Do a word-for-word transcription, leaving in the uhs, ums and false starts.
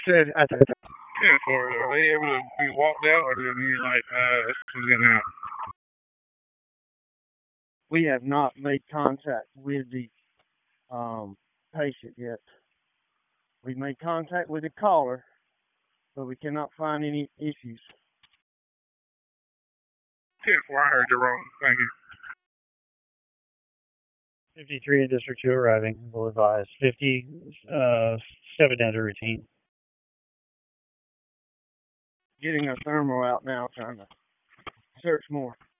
Said I said, ten four. Are they able to be walked out, or do they need like uh to get out? we have not made contact with the um, patient yet. We made contact with the caller, but we cannot find any issues. ten four. I heard you wrong. Thank you. fifty-three in District two arriving. Will advise. fifty, uh, seven down to routine. Getting a thermal out now, trying to search more.